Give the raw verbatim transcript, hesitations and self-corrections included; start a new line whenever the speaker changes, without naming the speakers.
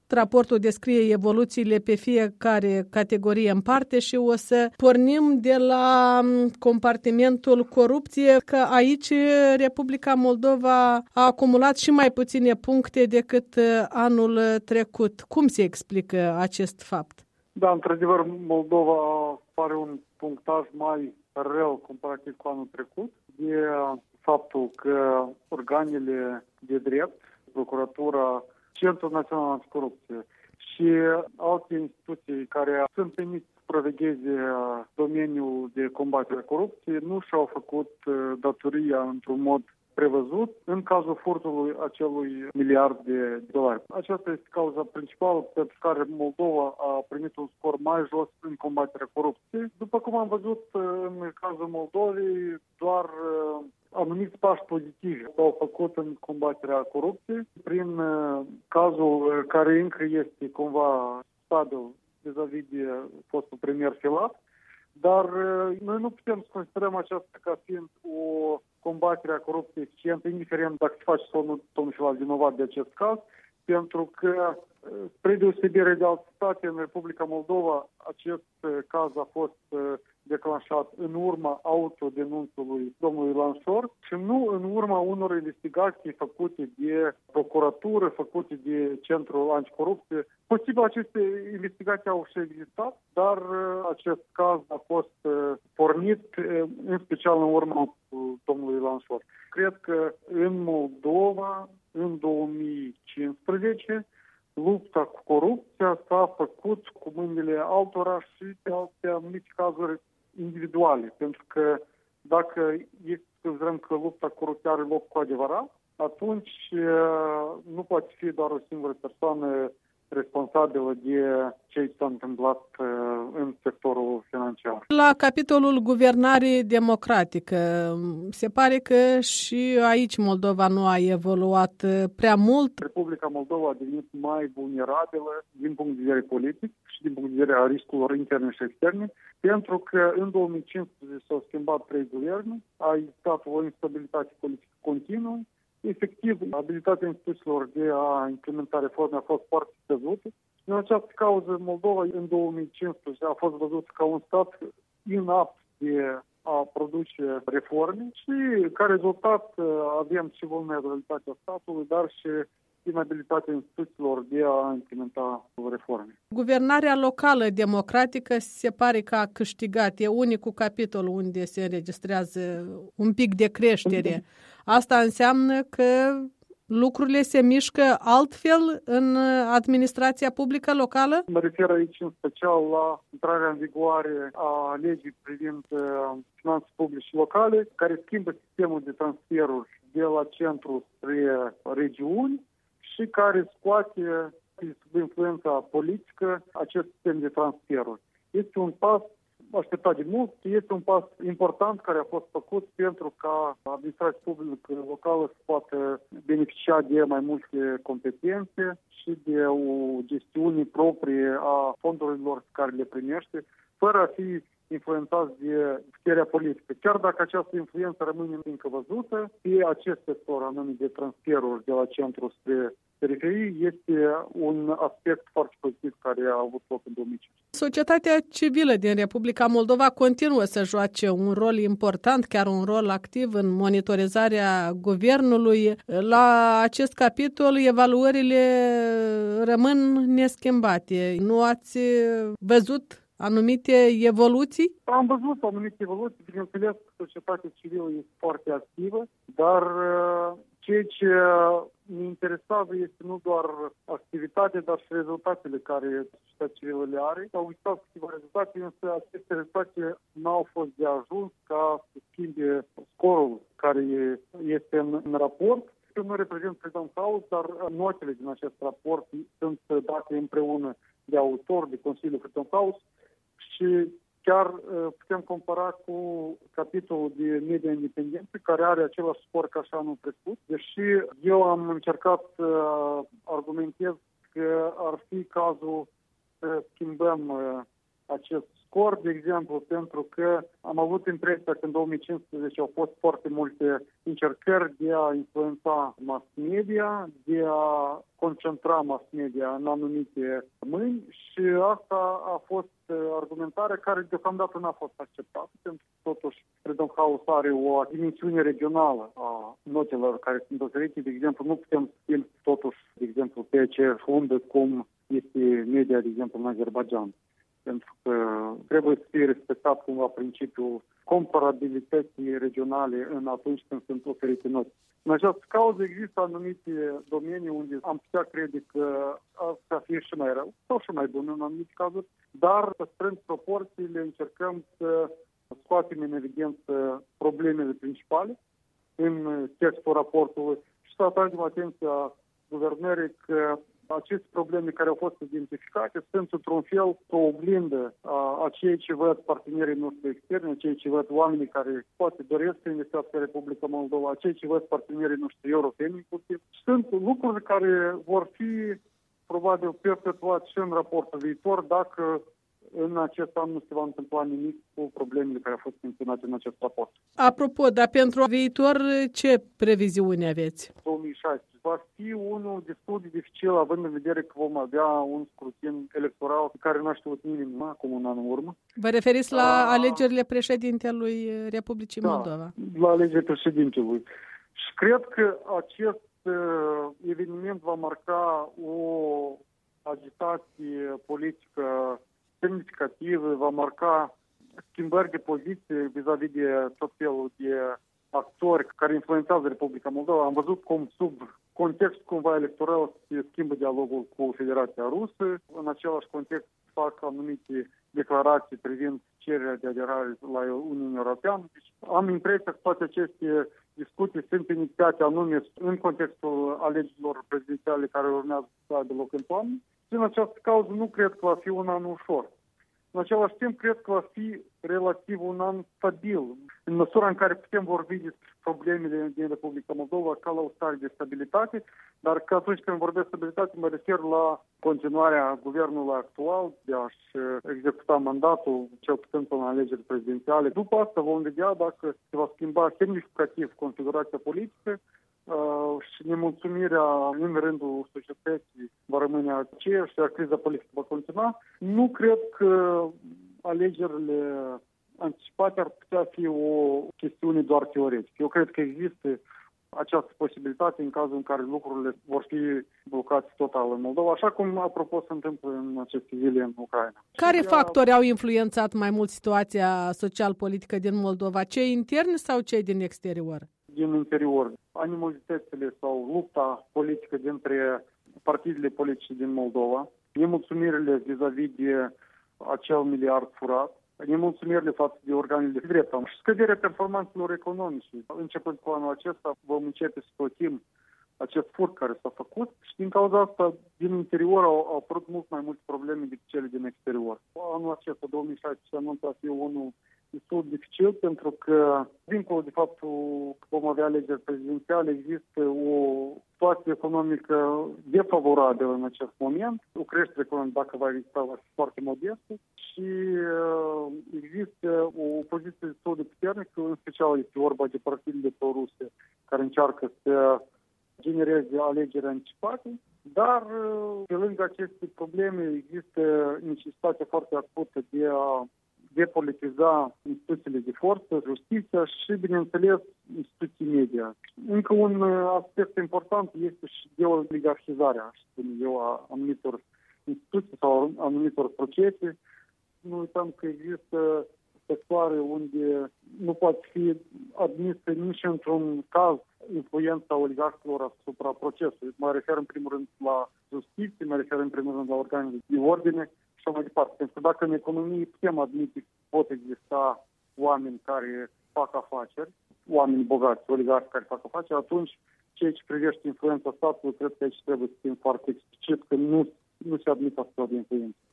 Raportul descrie evoluțiile pe fiecare categorie în parte și o să pornim de la compartimentul corupție, că aici Republica Moldova a acumulat și mai puține puncte decât anul trecut. Cum se explică acest fapt?
Da, într-adevăr, Moldova are un punctaj mai rău comparativ cu anul trecut. E faptul că organele de drept, Procuratura, Centrul Național Anticorupție și alte instituții care sunt venite să supravegheze domeniul de combatere a corupției nu și-au făcut datoria într-un mod prevăzut în cazul furtului acelui miliard de dolari. Aceasta este cauza principală pentru care Moldova a primit un scor mai jos în combaterea corupției. După cum am văzut în cazul Moldovei, doar anumiți pași pozitivi s-au făcut în combaterea corupției prin cazul care încă este cumva stabil vis-a-vis de fostul premier Filat. Dar noi nu putem să considerăm aceasta ca fiind o combatere a corupției eficientă, indiferent dacă se face sau nu domnul Filat vinovat de acest caz, pentru că, spre deosebire de alte state, în Republica Moldova, acest caz a fost declanșat în urma autodenunțului domnului Lanșor și nu în urma unor investigații făcute de procuratură, făcute de Centrul Anticorupție. Posibil aceste investigații au și existat, dar acest caz a fost pornit în special în urma domnului Lanșor. Cred că în Moldova, în două mii cincisprezece, lupta cu corupția s-a făcut cu mâinile altora și pe alte anumite cazuri individuale. Pentru că dacă este să considerăm că lupta cu corupția are loc cu adevărat, atunci nu poate fi doar o singură persoană responsabilă de ce s-a întâmplat în sectorul financiar.
La capitolul guvernare democratică, se pare că și aici Moldova nu a evoluat prea mult.
Republica Moldova a devenit mai vulnerabilă din punct de vedere politic și din punct de vedere a riscurilor interne și externe, pentru că în două mii cincisprezece s-au schimbat trei guverne, a existat o instabilitate politică continuă. Efectiv, abilitatea instituțiilor de a implementa reforme a fost foarte scăzută. În această cauză, Moldova în două mii cincisprezece a fost văzut ca un stat inapt de a produce reforme și, ca rezultat, avem și vulnerabilitatea statului, dar și inabilitatea instituțiilor de a implementa reforme.
Guvernarea locală democratică se pare că a câștigat. E unicul capitol unde se înregistrează un pic de creștere. Asta înseamnă că lucrurile se mișcă altfel în administrația publică locală?
Mă refer aici în special la intrarea în vigoare a legii privind finanțe publice locale, care schimbă sistemul de transferuri de la centru spre regiuni și care scoate sub influența politică acest sistem de transferuri. Este un pas așteptat de mult, este un pas important care a fost făcut pentru ca administrația publică locală să poată beneficia de mai multe competențe și de o gestiune proprie a fondurilor care le primește, fără a fi influențați de puterea politică. Chiar dacă această influență rămâne încă văzută, pe acest sector anume de transferuri de la centru spre periferie este un aspect foarte pozitiv care a avut loc în două mii cincisprezece.
Societatea civilă din Republica Moldova continuă să joace un rol important, chiar un rol activ în monitorizarea guvernului. La acest capitol, evaluările rămân neschimbate. Nu ați văzut anumite evoluții?
Am văzut anumite evoluții, bineînțeles, societatea civilă este foarte activă, dar ceea ce ne interesează este nu doar activitatea, dar și rezultatele care societatea civilă le are. Au existat câteva rezultate, însă aceste rezultate n-au fost de ajuns ca să schimbe scorul care este în, în raport. Eu nu reprezint Freedom House, dar notele din acest raport sunt date împreună de autor, de Consiliul Freedom House și chiar putem compara cu capitolul de media independență, care are același scor ca și anul trecut, deși eu am încercat să argumentez că ar fi cazul să schimbăm acest scor, de exemplu, pentru că am avut impresia că în două mii cincisprezece au fost foarte multe încercări de a influența mass media, de a concentra mass media în anumite mâini și asta a fost argumentarea care deocamdată n-a fost acceptată, pentru că totuși Freedom House are o dimensiune regională a notelor care sunt oferite. De exemplu, nu putem fi totuși, de exemplu, pe aceeași undă cum este media, de exemplu, în Azerbaijan. Pentru că trebuie să fie respectat cumva principiul comparabilității regionale în atunci când sunt oferite note. În această cauză există anumite domenii unde am putea crede că asta fie și mai rău sau și mai bun în anumite cazuri, dar păstrând proporțiile încercăm să scoatem în evidență problemele principale în textul raportului și să atragem atenția guvernării că aceste probleme care au fost identificate sunt într-un fel o oglindă a, a ceea ce văd partenerii noștri externi, a ceea ce văd oamenii care poate doresc să investească în Republica Moldova, a ceea ce văd partenerii noștri europeni inclusiv. Sunt lucruri care vor fi probabil perpetuate și în raportul viitor dacă în acest an nu se va întâmpla nimic cu problemele care au fost menționate în acest raport.
Apropo, dar pentru viitor ce previziuni aveți?
două mii șaisprezece va fi unul destul de dificil, având în vedere că vom avea un scrutin electoral pe care n-a știut nimeni acum un an în urmă.
Vă referiți la A... alegerile președintelui Republicii
da,
Moldova?
La alegerile președintelui. Și cred că acest uh, eveniment va marca o agitație politică semnificativă, va marca schimbări de poziție vis-a-vis de tot felul de actori care influențează Republica Moldova. Am văzut cum sub context cumva electoral se schimbă dialogul cu Federația Rusă. În același context fac anumite declarații privind cererea de aderare la Uniunea Europeană. Deci am impresia că toate aceste discuții sunt inițiate anume în contextul alegerilor prezidențiale care urmează să aibă loc în toamnă. Și în această cauză nu cred că va fi un an ușor. În același timp, cred că va fi relativ un an stabil, în măsura în care putem vorbi despre problemele din Republica Moldova ca la o stare de stabilitate, dar că atunci când vorbesc stabilitate mă refer la continuarea guvernului actual de a-și executa mandatul, cel puțin până la alegeri prezidențiale. După asta vom vedea dacă se va schimba semnificativ configurația politică uh, și nemulțumirea în rândul societății va rămâne aceeași și criza politică va continua. Nu cred că alegerile anticipate ar putea fi o chestiune doar teoretică. Eu cred că există această posibilitate în cazul în care lucrurile vor fi blocate total în Moldova, așa cum, apropo, se întâmplă în aceste zile în Ucraina.
Care factori au influențat mai mult situația social-politică din Moldova? Cei interni sau cei din exterior?
Din interior. Animozitățile sau lupta politică dintre partidele politice din Moldova, nemulțumirile vis-a-vis de acel miliard furat, nemulțumirile față de organele de drept și scăderea performanțelor economice. Începând cu anul acesta vom începe să plătim acest furt care s-a făcut și din cauza asta din interior au, au apărut mult mai multe probleme decât cele din exterior. Anul acesta, două mii șaisprezece, anunță a fi unul destul dificil pentru că, dincolo de faptul că vom avea alegeri prezidențiale, există o situație economică defavorabilă în acest moment. O creștere economică, dacă va exista, va fi foarte modestă și uh, există o opoziție destul de puternică, în special este vorba de partidele pro-ruse care încearcă să genereze alegeri anticipate, dar pe lângă aceste probleme există necesitatea foarte acută de a depolitiza instituțiile de forță, justiția și, bineînțeles, instituții media. Încă un aspect important este și deoligarhizarea, spun eu, a anumitor instituții sau anumitor procese. Nu uităm că există sectoare unde nu poate fi admisă nici într-un caz influența oligarhilor asupra procesului. Mă refer în primul rând la justiție, mă refer în primul rând la organele de ordine și așa mai departe. Pentru că dacă în economie putem admite că pot exista oameni care fac afaceri, oameni bogați, oligarhi care fac afaceri, atunci ceea ce privește influența statului, cred că aici trebuie să fim foarte explicit că nu, nu se admite astfel de influență.